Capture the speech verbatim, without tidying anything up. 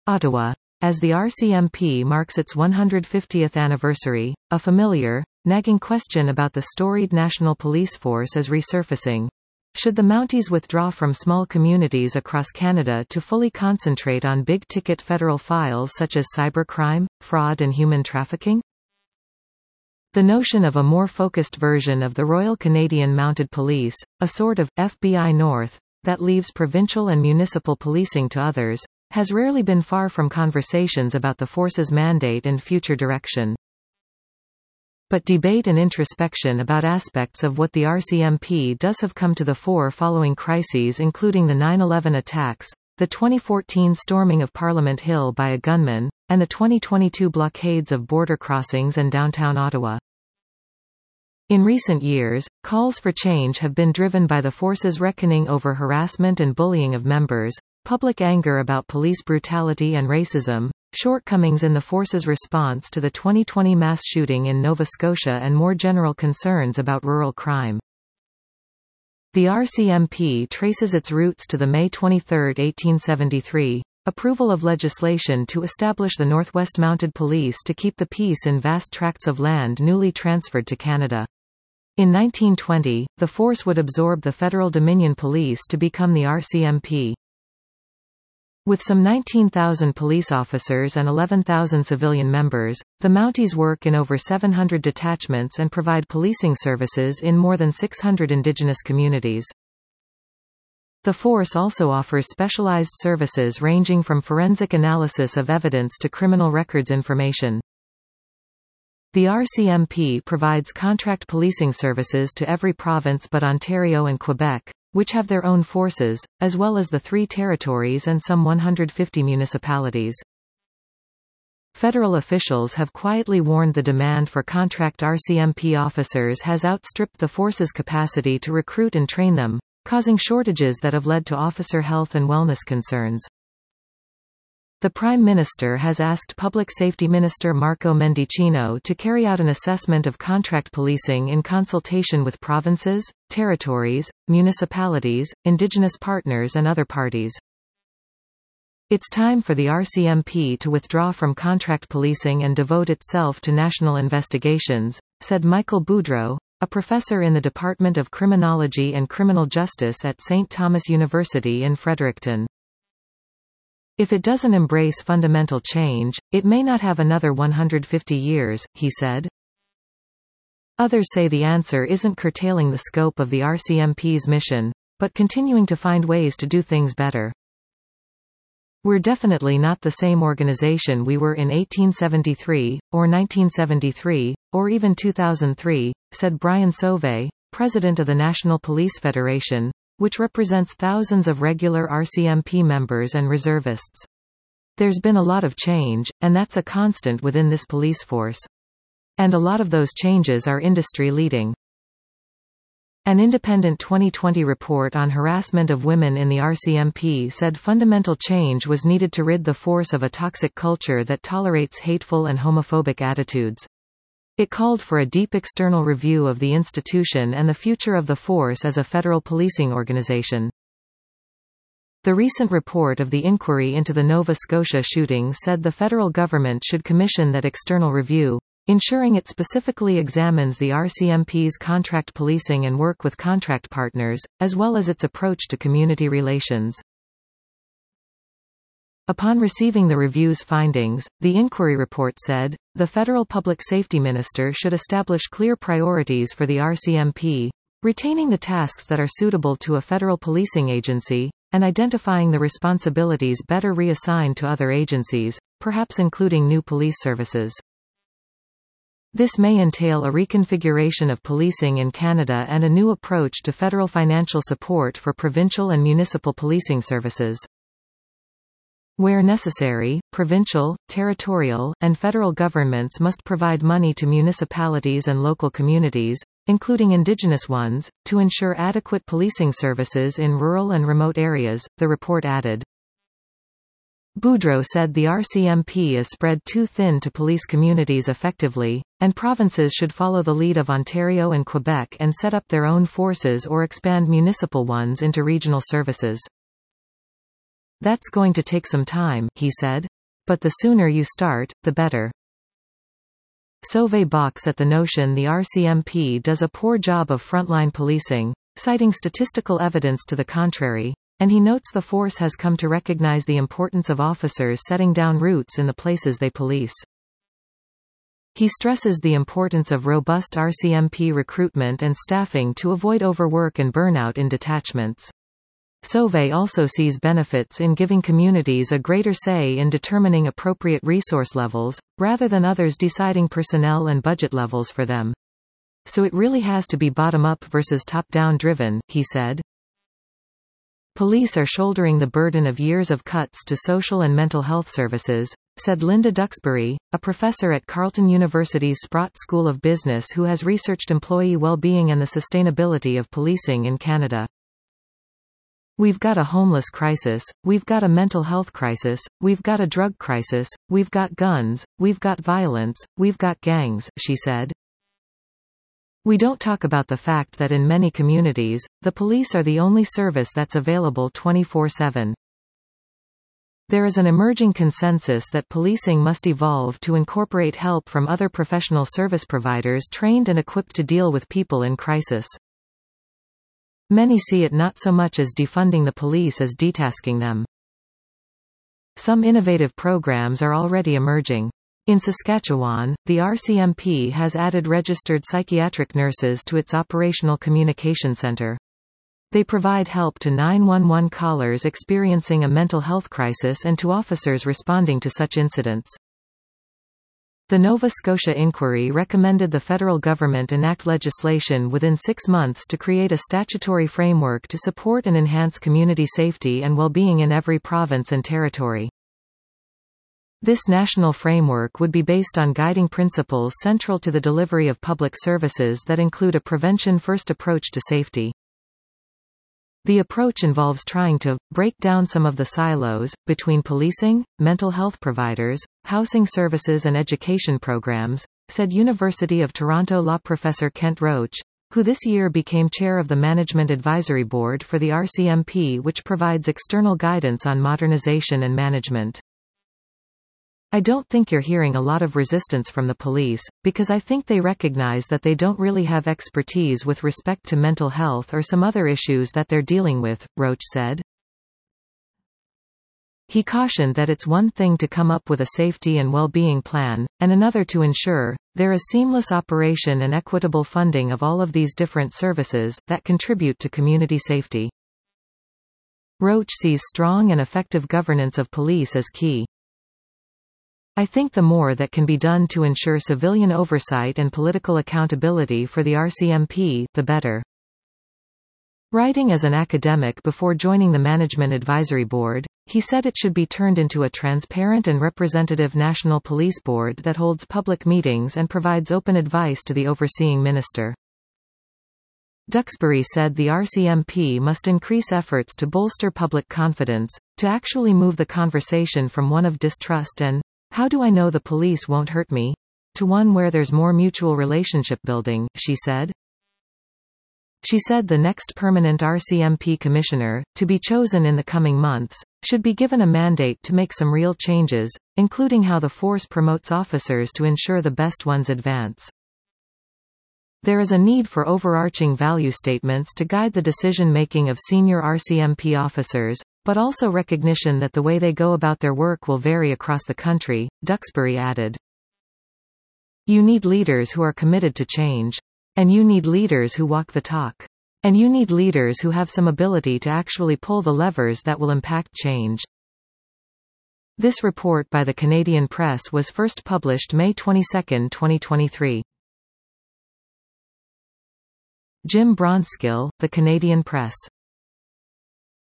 Ottawa. As the R C M P marks its one hundred fiftieth anniversary, a familiar, nagging question about the storied National Police Force is resurfacing. Should the Mounties withdraw from small communities across Canada to fully concentrate on big-ticket federal files such as cybercrime, fraud and human trafficking? The notion of a more focused version of the Royal Canadian Mounted Police, a sort of F B I North, that leaves provincial and municipal policing to others, has rarely been far from conversations about the force's mandate and future direction. But debate and introspection about aspects of what the R C M P does have come to the fore following crises including the nine eleven attacks, the twenty fourteen storming of Parliament Hill by a gunman, and the twenty twenty-two blockades of border crossings and downtown Ottawa. In recent years, calls for change have been driven by the force's reckoning over harassment and bullying of members, public anger about police brutality and racism, shortcomings in the force's response to the twenty twenty mass shooting in Nova Scotia and more general concerns about rural crime. The R C M P traces its roots to the May twenty-third, eighteen seventy-three, approval of legislation to establish the Northwest Mounted Police to keep the peace in vast tracts of land newly transferred to Canada. In nineteen twenty, the force would absorb the Federal Dominion Police to become the R C M P. With some nineteen thousand police officers and eleven thousand civilian members, the Mounties work in over seven hundred detachments and provide policing services in more than six hundred Indigenous communities. The force also offers specialized services ranging from forensic analysis of evidence to criminal records information. The R C M P provides contract policing services to every province but Ontario and Quebec, which have their own forces, as well as the three territories and some one hundred fifty municipalities. Federal officials have quietly warned the demand for contract R C M P officers has outstripped the force's capacity to recruit and train them, causing shortages that have led to officer health and wellness concerns. The Prime Minister has asked Public Safety Minister Marco Mendicino to carry out an assessment of contract policing in consultation with provinces, territories, municipalities, Indigenous partners and other parties. It's time for the R C M P to withdraw from contract policing and devote itself to national investigations, said Michael Boudreau, a professor in the Department of Criminology and Criminal Justice at Saint Thomas University in Fredericton. If it doesn't embrace fundamental change, it may not have another one hundred fifty years, he said. Others say the answer isn't curtailing the scope of the R C M P's mission, but continuing to find ways to do things better. We're definitely not the same organization we were in eighteen seventy-three, or nineteen seventy-three, or even two thousand three, said Brian Sauvé, president of the National Police Federation, which represents thousands of regular R C M P members and reservists. There's been a lot of change, and that's a constant within this police force. And a lot of those changes are industry-leading. An independent twenty twenty report on harassment of women in the R C M P said fundamental change was needed to rid the force of a toxic culture that tolerates hateful and homophobic attitudes. It called for a deep external review of the institution and the future of the force as a federal policing organization. The recent report of the inquiry into the Nova Scotia shooting said the federal government should commission that external review, ensuring it specifically examines the R C M P's contract policing and work with contract partners, as well as its approach to community relations. Upon receiving the review's findings, the inquiry report said, the federal public safety minister should establish clear priorities for the R C M P, retaining the tasks that are suitable to a federal policing agency, and identifying the responsibilities better reassigned to other agencies, perhaps including new police services. This may entail a reconfiguration of policing in Canada and a new approach to federal financial support for provincial and municipal policing services. Where necessary, provincial, territorial, and federal governments must provide money to municipalities and local communities, including Indigenous ones, to ensure adequate policing services in rural and remote areas, the report added. Boudreau said the R C M P is spread too thin to police communities effectively, and provinces should follow the lead of Ontario and Quebec and set up their own forces or expand municipal ones into regional services. That's going to take some time, he said. But the sooner you start, the better. Sauvé balks at the notion the R C M P does a poor job of frontline policing, citing statistical evidence to the contrary, and he notes the force has come to recognize the importance of officers setting down roots in the places they police. He stresses the importance of robust R C M P recruitment and staffing to avoid overwork and burnout in detachments. Sauvé also sees benefits in giving communities a greater say in determining appropriate resource levels, rather than others deciding personnel and budget levels for them. So it really has to be bottom-up versus top-down driven, he said. Police are shouldering the burden of years of cuts to social and mental health services, said Linda Duxbury, a professor at Carleton University's Sprott School of Business who has researched employee well-being and the sustainability of policing in Canada. We've got a homeless crisis, we've got a mental health crisis, we've got a drug crisis, we've got guns, we've got violence, we've got gangs, she said. We don't talk about the fact that in many communities, the police are the only service that's available twenty-four seven. There is an emerging consensus that policing must evolve to incorporate help from other professional service providers trained and equipped to deal with people in crisis. Many see it not so much as defunding the police as detasking them. Some innovative programs are already emerging. In Saskatchewan, the R C M P has added registered psychiatric nurses to its operational communication center. They provide help to nine one one callers experiencing a mental health crisis and to officers responding to such incidents. The Nova Scotia inquiry recommended the federal government enact legislation within six months to create a statutory framework to support and enhance community safety and well-being in every province and territory. This national framework would be based on guiding principles central to the delivery of public services that include a prevention-first approach to safety. The approach involves trying to break down some of the silos between policing, mental health providers, housing services and education programs, said University of Toronto law professor Kent Roach, who this year became chair of the Management Advisory Board for the R C M P, which provides external guidance on modernization and management. I don't think you're hearing a lot of resistance from the police, because I think they recognize that they don't really have expertise with respect to mental health or some other issues that they're dealing with, Roach said. He cautioned that it's one thing to come up with a safety and well-being plan, and another to ensure there is seamless operation and equitable funding of all of these different services that contribute to community safety. Roach sees strong and effective governance of police as key. I think the more that can be done to ensure civilian oversight and political accountability for the R C M P, the better. Writing as an academic before joining the Management Advisory Board, he said it should be turned into a transparent and representative national police board that holds public meetings and provides open advice to the overseeing minister. Duxbury said the R C M P must increase efforts to bolster public confidence, to actually move the conversation from one of distrust and "how do I know the police won't hurt me?" to one where there's more mutual relationship building, she said. She said the next permanent R C M P commissioner, to be chosen in the coming months, should be given a mandate to make some real changes, including how the force promotes officers to ensure the best ones advance. There is a need for overarching value statements to guide the decision-making of senior R C M P officers, but also recognition that the way they go about their work will vary across the country, Duxbury added. You need leaders who are committed to change. And you need leaders who walk the talk. And you need leaders who have some ability to actually pull the levers that will impact change. This report by the Canadian Press was first published May twenty-second, twenty twenty-three. Jim Bronskill, The Canadian Press.